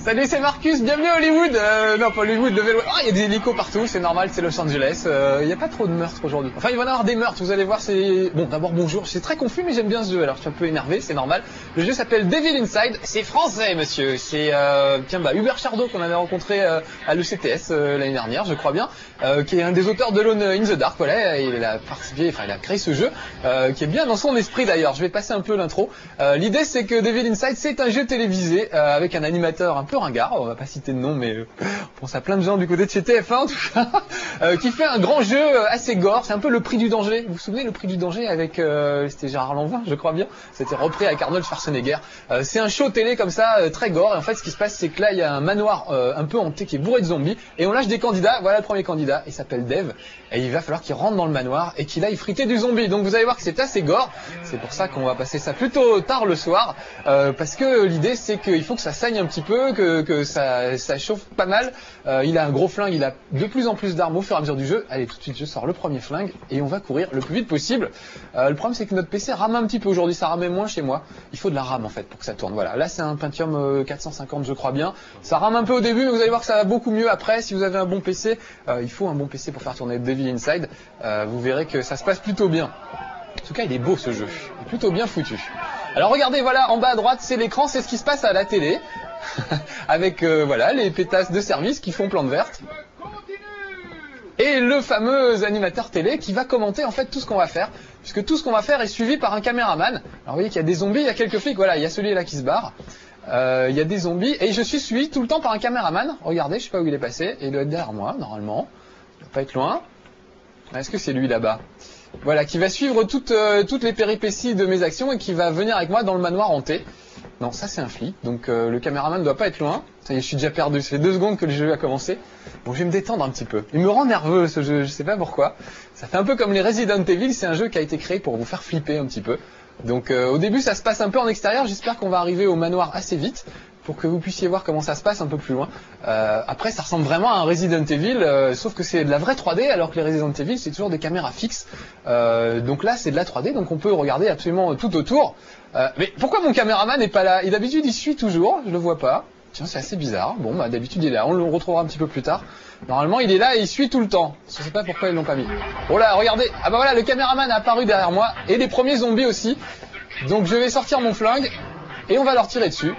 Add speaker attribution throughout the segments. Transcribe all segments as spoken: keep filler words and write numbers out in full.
Speaker 1: Salut, c'est Marcus, bienvenue à Hollywood. Euh, non, pas Hollywood, le vélo. Ah, il y a des hélicos partout, c'est normal, c'est Los Angeles. Euh, il n'y a pas trop de meurtres aujourd'hui. Enfin, il va y en avoir des meurtres, vous allez voir, c'est... Bon, d'abord, bonjour, c'est très confus, mais j'aime bien ce jeu, alors je suis un peu énervé, c'est normal. Le jeu s'appelle Devil Inside, c'est français, monsieur. C'est, euh... tiens, bah, Hubert Chardot, qu'on avait rencontré euh, à l'E C T S euh, l'année dernière, je crois bien, euh, qui est un des auteurs de Alone in the Dark, voilà, il a participé, enfin, il a créé ce jeu, euh, qui est bien dans son esprit d'ailleurs. Je vais passer un peu l'intro. Euh, l'idée, c'est que Devil Inside, c'est un jeu télévisé, euh, avec un animateur un peu ringard, on va pas citer de nom, mais euh, on pense à plein de gens du côté de chez T F un en tout cas, euh, qui fait un grand jeu assez gore. C'est un peu le prix du danger. Vous vous souvenez le prix du danger avec, euh, c'était Gérard Lanvin, je crois bien. C'était repris avec Arnold Schwarzenegger. Euh, c'est un show télé comme ça, euh, très gore. Et en fait, ce qui se passe, c'est que là, il y a un manoir euh, un peu hanté qui est bourré de zombies, et on lâche des candidats. Voilà le premier candidat. Il s'appelle Dave, et il va falloir qu'il rentre dans le manoir et qu'il aille friter du zombie. Donc vous allez voir que c'est assez gore. C'est pour ça qu'on va passer ça plutôt tard le soir, euh, parce que l'idée, c'est qu'il faut que ça saigne un petit peu, que, que ça, ça chauffe pas mal. Euh, il a un gros flingue, il a de plus en plus d'armes au fur et à mesure du jeu. Allez, tout de suite, je sors le premier flingue et on va courir le plus vite possible. Euh, le problème, c'est que notre P C rame un petit peu aujourd'hui, ça ramait moins chez moi. Il faut de la RAM en fait pour que ça tourne. Voilà, là c'est un Pentium euh, quatre cent cinquante, je crois bien. Ça rame un peu au début, mais vous allez voir que ça va beaucoup mieux après. Si vous avez un bon P C, euh, il faut un bon P C pour faire tourner Devil Inside. Euh, vous verrez que ça se passe plutôt bien. En tout cas, il est beau ce jeu, il est plutôt bien foutu. Alors regardez, voilà, en bas à droite, c'est l'écran, c'est ce qui se passe à la télé. Avec euh, voilà les pétasses de service qui font plante verte. Et le fameux animateur télé qui va commenter en fait tout ce qu'on va faire, puisque tout ce qu'on va faire est suivi par un caméraman. Alors vous voyez qu'il y a des zombies, il y a quelques flics, voilà, il y a celui-là qui se barre. Euh, il y a des zombies, et je suis suivi tout le temps par un caméraman. Regardez, je sais pas où il est passé, et il doit être derrière moi, normalement. Il doit pas être loin. Est-ce que c'est lui là-bas? Voilà, qui va suivre toutes, euh, toutes les péripéties de mes actions et qui va venir avec moi dans le manoir hanté. Non, ça c'est un flic, donc euh, le caméraman ne doit pas être loin. Ça y est, je suis déjà perdu, ça fait deux secondes que le jeu a commencé. Bon, je vais me détendre un petit peu. Il me rend nerveux ce jeu, je sais pas pourquoi. Ça fait un peu comme les Resident Evil, c'est un jeu qui a été créé pour vous faire flipper un petit peu. Donc euh, au début ça se passe un peu en extérieur, j'espère qu'on va arriver au manoir assez vite, pour que vous puissiez voir comment ça se passe un peu plus loin. Euh, après, ça ressemble vraiment à un Resident Evil, euh, sauf que c'est de la vraie trois D, alors que les Resident Evil, c'est toujours des caméras fixes. Euh, donc là, c'est de la trois D, donc on peut regarder absolument tout autour. Euh, mais pourquoi mon caméraman n'est pas là? Et d'habitude, il suit toujours, je le vois pas. Tiens, c'est assez bizarre. Bon, bah d'habitude, il est là. On le retrouvera un petit peu plus tard. Normalement, il est là et il suit tout le temps. Je sais pas pourquoi ils l'ont pas mis. Oh là, regardez. Ah bah voilà, le caméraman a apparu derrière moi, et les premiers zombies aussi. Donc je vais sortir mon flingue, et on va leur tirer dessus.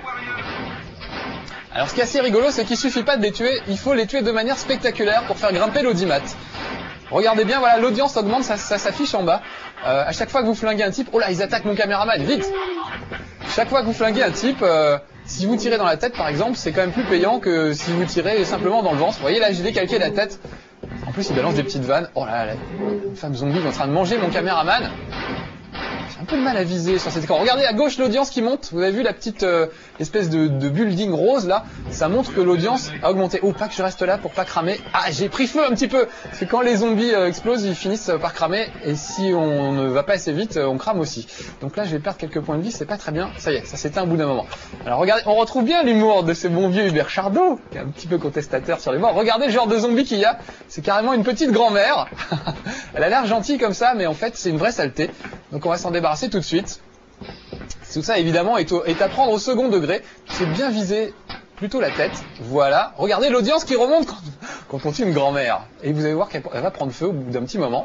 Speaker 1: Alors ce qui est assez rigolo, c'est qu'il suffit pas de les tuer, il faut les tuer de manière spectaculaire pour faire grimper l'audimat. Regardez bien, voilà, l'audience augmente, ça, ça s'affiche en bas. Euh, à chaque fois que vous flinguez un type, oh là, ils attaquent mon caméraman, vite. Chaque fois que vous flinguez un type, euh, si vous tirez dans la tête par exemple, c'est quand même plus payant que si vous tirez simplement dans le ventre. Vous voyez là, j'ai décalqué la tête. En plus, il balance des petites vannes. Oh là là, une femme zombie est en train de manger mon caméraman. Un peu de mal à viser sur cet écran. Regardez à gauche l'audience qui monte. Vous avez vu la petite euh, espèce de, de building rose là. Ça montre que l'audience a augmenté. Oh, pas que je reste là pour pas cramer. Ah, j'ai pris feu un petit peu. Parce que quand les zombies euh, explosent, ils finissent par cramer. Et si on ne va pas assez vite, euh, on crame aussi. Donc là, je vais perdre quelques points de vie. C'est pas très bien. Ça y est, ça s'éteint au bout d'un moment. Alors regardez, on retrouve bien l'humour de ce bon vieux Hubert Chardot, qui est un petit peu contestataire sur les morts. Regardez le genre de zombie qu'il y a. C'est carrément une petite grand-mère. Elle a l'air gentille comme ça, mais en fait, c'est une vraie saleté. Donc on va s'en débarrasser tout de suite. Tout ça évidemment est, au, est à prendre au second degré. C'est bien viser plutôt la tête. Voilà. Regardez l'audience qui remonte quand, quand on tue une grand-mère. Et vous allez voir qu'elle va prendre feu au bout d'un petit moment.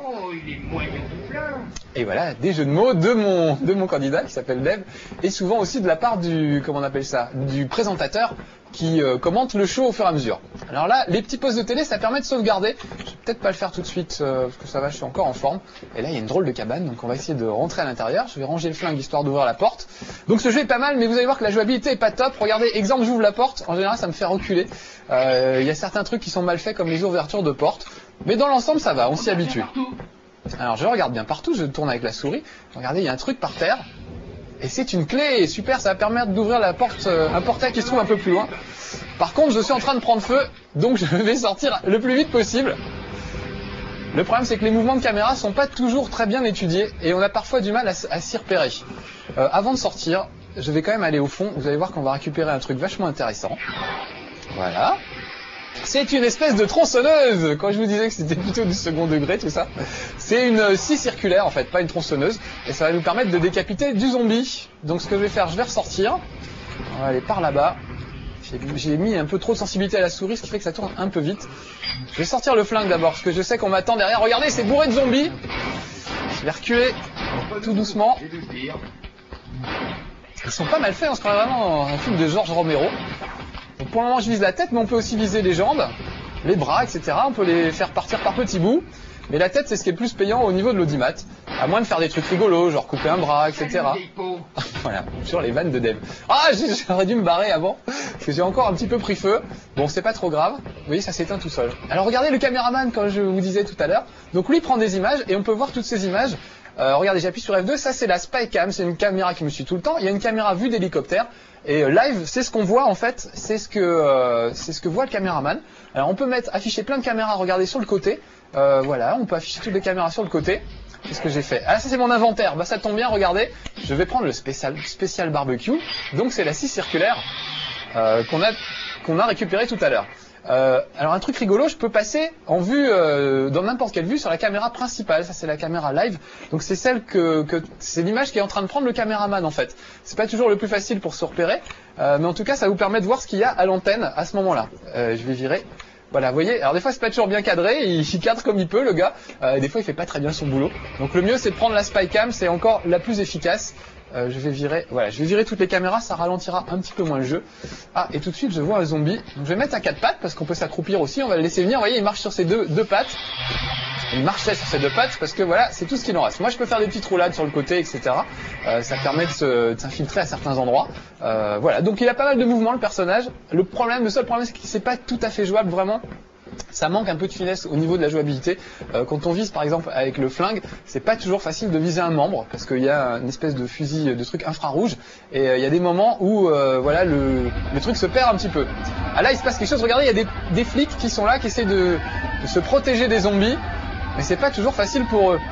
Speaker 1: Et voilà, des jeux de mots de mon, de mon candidat qui s'appelle Dave. Et souvent aussi de la part du, comment on appelle ça, du présentateur qui euh, commente le show au fur et à mesure. Alors là, les petits postes de télé, ça permet de sauvegarder. Je vais peut-être pas le faire tout de suite, euh, parce que ça va, je suis encore en forme. Et là, il y a une drôle de cabane, donc on va essayer de rentrer à l'intérieur. Je vais ranger le flingue histoire d'ouvrir la porte. Donc ce jeu est pas mal, mais vous allez voir que la jouabilité est pas top. Regardez, exemple, j'ouvre la porte. En général, ça me fait reculer. Euh, il y a certains trucs qui sont mal faits, comme les ouvertures de porte. Mais dans l'ensemble, ça va, on s'y habitue. Alors je regarde bien partout, je tourne avec la souris. Regardez, il y a un truc par terre. Et c'est une clé, super, ça va permettre d'ouvrir la porte, euh, un portail qui se trouve un peu plus loin. Par contre, je suis en train de prendre feu, donc je vais sortir le plus vite possible. Le problème, c'est que les mouvements de caméra sont pas toujours très bien étudiés, et on a parfois du mal à, à s'y repérer. Euh, avant de sortir, je vais quand même aller au fond, vous allez voir qu'on va récupérer un truc vachement intéressant. Voilà. C'est une espèce de tronçonneuse. Quand je vous disais que c'était plutôt du second degré tout ça, c'est une scie circulaire en fait, pas une tronçonneuse, et ça va nous permettre de décapiter du zombie. Donc ce que je vais faire, je vais ressortir, on va aller par là-bas, J'ai mis un peu trop de sensibilité à la souris, ce qui fait que ça tourne un peu vite. Je vais sortir le flingue d'abord, parce que je sais qu'on m'attend derrière. Regardez, c'est bourré de zombies. Je vais reculer tout doucement. Ils sont pas mal faits, on se croirait vraiment un film de George Romero. Donc pour le moment, je vise la tête, mais on peut aussi viser les jambes, les bras, et cetera. On peut les faire partir par petits bouts. Mais la tête, c'est ce qui est le plus payant au niveau de l'audimat. À moins de faire des trucs rigolos, genre couper un bras, et cetera. Voilà, sur les vannes de Dev. Ah, j'aurais dû me barrer avant, parce que j'ai encore un petit peu pris feu. Bon, c'est pas trop grave. Vous voyez, ça s'éteint tout seul. Alors regardez le caméraman, comme je vous disais tout à l'heure. Donc lui, il prend des images, et on peut voir toutes ces images. Euh, regardez, j'appuie sur F deux, ça c'est la Spycam, c'est une caméra qui me suit tout le temps. Il y a une caméra vue d'hélicoptère. Et euh, live, c'est ce qu'on voit en fait, c'est ce que euh, c'est ce que voit le caméraman. Alors on peut mettre, afficher plein de caméras, regardez sur le côté. Euh, voilà, on peut afficher toutes les caméras sur le côté. Qu'est-ce que j'ai fait? Ah, ça c'est mon inventaire. Bah ça tombe bien, regardez. Je vais prendre le spécial, spécial barbecue. Donc c'est la scie circulaire euh, qu'on a qu'on a récupérée tout à l'heure. Euh, alors un truc rigolo, je peux passer en vue euh, dans n'importe quelle vue sur la caméra principale. Ça c'est la caméra live. Donc c'est celle que, que c'est l'image qui est en train de prendre le caméraman en fait. C'est pas toujours le plus facile pour se repérer, euh, mais en tout cas ça vous permet de voir ce qu'il y a à l'antenne à ce moment-là. Euh, je vais virer. Voilà, vous voyez, alors des fois c'est pas toujours bien cadré, il, il cadre comme il peut le gars, euh, des fois il fait pas très bien son boulot. Donc le mieux c'est de prendre la Spycam, c'est encore la plus efficace. Euh, je vais virer, voilà, je vais virer toutes les caméras, ça ralentira un petit peu moins le jeu. Ah, et tout de suite je vois un zombie. Donc je vais mettre à quatre pattes parce qu'on peut s'accroupir aussi, on va le laisser venir, vous voyez, il marche sur ses deux, deux pattes. Il marchait sur ses deux pattes parce que voilà, c'est tout ce qu'il en reste. Moi je peux faire des petites roulades sur le côté, et cetera. Euh, ça permet de, se, de s'infiltrer à certains endroits. Euh, voilà, donc il a pas mal de mouvements le personnage. Le problème, le seul problème c'est que c'est pas tout à fait jouable vraiment. Ça manque un peu de finesse au niveau de la jouabilité. Euh, quand on vise par exemple avec le flingue, c'est pas toujours facile de viser un membre parce qu'il y a une espèce de fusil de truc infrarouge et euh, il y a des moments où euh, voilà le, le truc se perd un petit peu. Ah là il se passe quelque chose, regardez, il y a des, des flics qui sont là, qui essaient de, de se protéger des zombies, mais c'est pas toujours facile pour eux.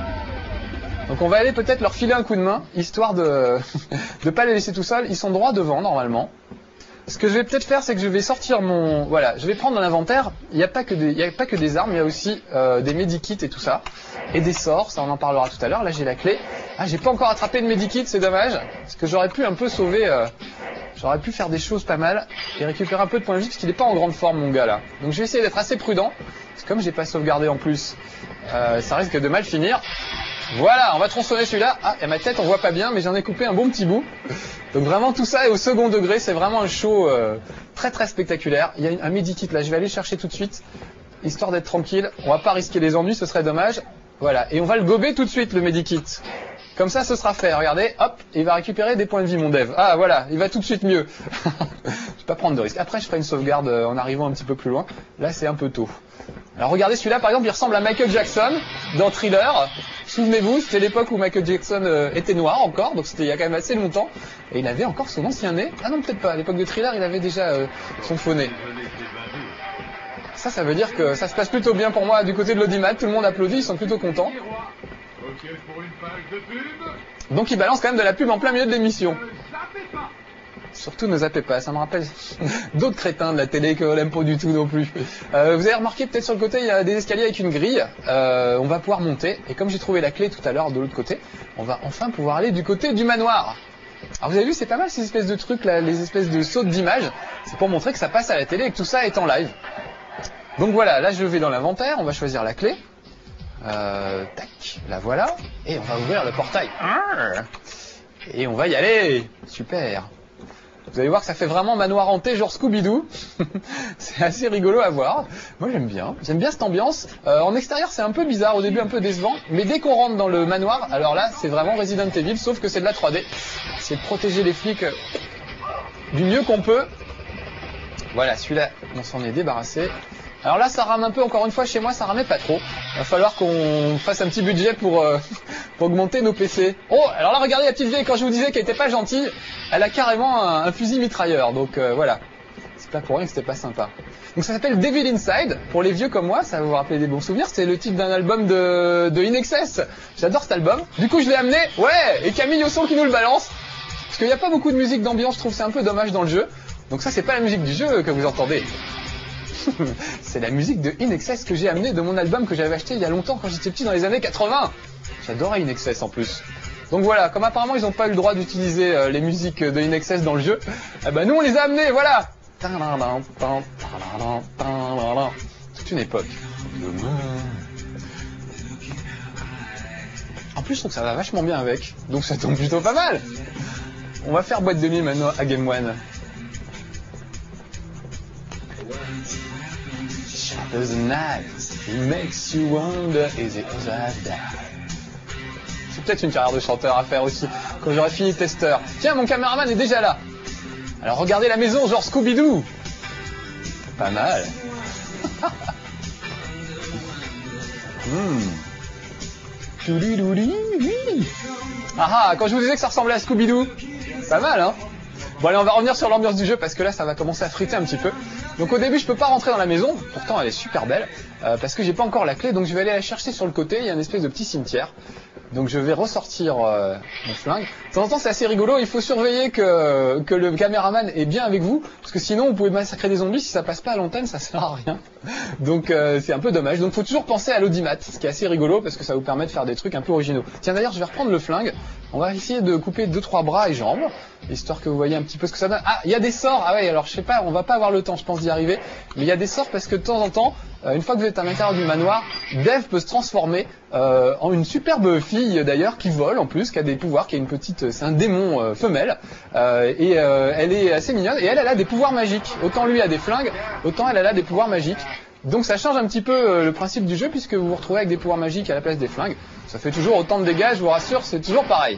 Speaker 1: Donc on va aller peut-être leur filer un coup de main, histoire de ne pas les laisser tout seuls. Ils sont droits devant normalement. Ce que je vais peut-être faire, c'est que je vais sortir mon... Voilà, je vais prendre dans l'inventaire, il n'y a pas que des, il y a pas que des armes, il y a aussi euh, des medikits et tout ça. Et des sorts, ça on en parlera tout à l'heure. Là j'ai la clé. Ah, j'ai pas encore attrapé de medikit, c'est dommage. Parce que j'aurais pu un peu sauver... Euh, j'aurais pu faire des choses pas mal et récupérer un peu de points de vie, parce qu'il n'est pas en grande forme mon gars là. Donc je vais essayer d'être assez prudent. Parce que comme j'ai pas sauvegardé en plus, euh, ça risque de mal finir. Voilà, on va tronçonner celui-là. Ah, et ma tête on voit pas bien, mais j'en ai coupé un bon petit bout. Donc vraiment tout ça est au second degré, c'est vraiment un show euh, très très spectaculaire. Il y a un medikit là, je vais aller le chercher tout de suite, histoire d'être tranquille. On va pas risquer les ennuis, ce serait dommage. Voilà, et on va le gober tout de suite le medikit. Comme ça ce sera fait, regardez, hop, il va récupérer des points de vie mon dev. Ah voilà, il va tout de suite mieux. Je vais pas prendre de risque. Après je ferai une sauvegarde en arrivant un petit peu plus loin. Là c'est un peu tôt. Alors regardez celui-là par exemple, il ressemble à Michael Jackson dans Thriller. Souvenez-vous, c'était l'époque où Michael Jackson euh, était noir encore, donc c'était il y a quand même assez longtemps. Et il avait encore son ancien nez. Ah non, peut-être pas, à l'époque de Thriller il avait déjà euh, son faux nez. Ça, ça veut dire que ça se passe plutôt bien pour moi du côté de l'audimat, tout le monde applaudit, ils sont plutôt contents. Donc il balance quand même de la pub en plein milieu de l'émission. Surtout ne zappez pas, ça me rappelle d'autres crétins de la télé qu'on n'aime pas du tout non plus. Euh, vous avez remarqué peut-être sur le côté, il y a des escaliers avec une grille. Euh, on va pouvoir monter. Et comme j'ai trouvé la clé tout à l'heure de l'autre côté, on va enfin pouvoir aller du côté du manoir. Alors vous avez vu, c'est pas mal ces espèces de trucs là, les espèces de sautes d'image. C'est pour montrer que ça passe à la télé et que tout ça est en live. Donc voilà, là je vais dans l'inventaire, on va choisir la clé. Euh, tac, la voilà. Et on va ouvrir le portail. Et on va y aller. Super. Vous allez voir que ça fait vraiment manoir hanté, genre Scooby-Doo. C'est assez rigolo à voir. Moi j'aime bien, j'aime bien cette ambiance. Euh, en extérieur c'est un peu bizarre, au début un peu décevant. Mais dès qu'on rentre dans le manoir, alors là c'est vraiment Resident Evil, sauf que c'est de la trois D. C'est de protéger les flics du mieux qu'on peut. Voilà, celui-là, on s'en est débarrassé. Alors là, ça rame un peu, encore une fois, chez moi, ça ramait pas trop. Il va falloir qu'on fasse un petit budget pour, euh, pour augmenter nos P C. Oh, alors là, regardez la petite vieille, quand je vous disais qu'elle était pas gentille, elle a carrément un, un fusil mitrailleur. Donc euh, voilà, c'est pas pour rien que c'était pas sympa. Donc ça s'appelle Devil Inside. Pour les vieux comme moi, ça va vous rappeler des bons souvenirs. C'est le titre d'un album de, de In Excess. J'adore cet album. Du coup, je l'ai amené. Ouais, et Camille Osson qui nous le balance. Parce qu'il n'y a pas beaucoup de musique d'ambiance, je trouve c'est un peu dommage dans le jeu. Donc ça, c'est pas la musique du jeu que vous entendez. C'est la musique de In Excess que j'ai amené de mon album que j'avais acheté il y a longtemps quand j'étais petit dans les années quatre-vingts. J'adorais In Excess en plus. Donc voilà, comme apparemment ils n'ont pas eu le droit d'utiliser euh, les musiques de In Excess dans le jeu, eh ben nous on les a amenées, voilà. Toute une époque. En plus, je trouve que ça va vachement bien avec. Donc ça tombe plutôt pas mal. On va faire boîte de nuit maintenant à Game One. Shadows the night, it makes you wonder, is it that? C'est peut-être une carrière de chanteur à faire aussi, quand j'aurai fini testeur. Tiens, mon caméraman est déjà là. Alors regardez la maison, genre Scooby-Doo. Pas mal. hmm. Ah ah, quand je vous disais que ça ressemblait à Scooby-Doo, pas mal, hein. Bon allez, on va revenir sur l'ambiance du jeu parce que là ça va commencer à friter un petit peu. Donc au début je peux pas rentrer dans la maison, pourtant elle est super belle, euh, parce que j'ai pas encore la clé, donc je vais aller la chercher sur le côté, il y a une espèce de petit cimetière. Donc je vais ressortir euh, mon flingue. De temps en temps c'est assez rigolo, il faut surveiller que, que le caméraman est bien avec vous, parce que sinon vous pouvez massacrer des zombies, si ça passe pas à l'antenne ça sert à rien. Donc euh, c'est un peu dommage, donc faut toujours penser à l'audimat, ce qui est assez rigolo parce que ça vous permet de faire des trucs un peu originaux. Tiens d'ailleurs je vais reprendre le flingue, on va essayer de couper deux trois bras et jambes, histoire que vous voyez un petit peu ce que ça donne. Ah, il y a des sorts, ah ouais alors je sais pas, on va pas avoir le temps je pense d'y arriver, mais il y a des sorts parce que de temps en temps, une fois que vous êtes à l'intérieur du manoir, Dev peut se transformer euh, en une superbe fille d'ailleurs qui vole en plus, qui a des pouvoirs, qui a une petite, c'est un démon euh, femelle euh, et euh, elle est assez mignonne et elle, elle a des pouvoirs magiques. Autant lui a des flingues, autant elle, elle a des pouvoirs magiques. Donc ça change un petit peu euh, le principe du jeu puisque vous vous retrouvez avec des pouvoirs magiques à la place des flingues. Ça fait toujours autant de dégâts, je vous rassure, c'est toujours pareil.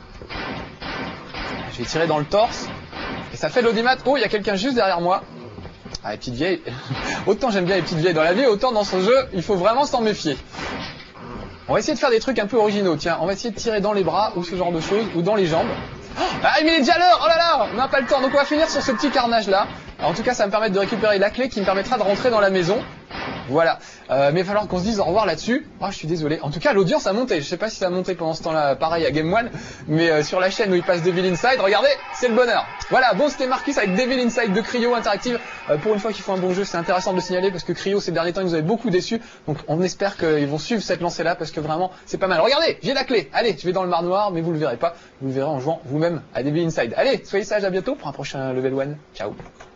Speaker 1: Je vais tirer dans le torse et ça fait l'audimat. Oh, il y a quelqu'un juste derrière moi. Ah, les petites vieilles. Autant j'aime bien les petites vieilles dans la vie, autant dans ce jeu, il faut vraiment s'en méfier. On va essayer de faire des trucs un peu originaux. Tiens, on va essayer de tirer dans les bras ou ce genre de choses, ou dans les jambes. Ah, mais il est déjà l'heure. Oh là là, on n'a pas le temps. Donc on va finir sur ce petit carnage là. Alors, en tout cas, ça va me permettre de récupérer la clé qui me permettra de rentrer dans la maison. Voilà, euh, mais il va falloir qu'on se dise au revoir là-dessus. Oh, je suis désolé. En tout cas, l'audience a monté. Je sais pas si ça a monté pendant ce temps-là, pareil à Game One, mais euh, sur la chaîne où il passe Devil Inside, regardez, c'est le bonheur. Voilà, bon, c'était Marcus avec Devil Inside de Cryo Interactive. Euh, pour une fois qu'ils font un bon jeu, c'est intéressant de le signaler parce que Cryo, ces derniers temps, ils nous avaient beaucoup déçus. Donc, on espère qu'ils vont suivre cette lancée-là parce que vraiment, c'est pas mal. Regardez, j'ai la clé. Allez, je vais dans le manoir, mais vous le verrez pas. Vous le verrez en jouant vous-même à Devil Inside. Allez, soyez sages, à bientôt pour un prochain Level un. Ciao.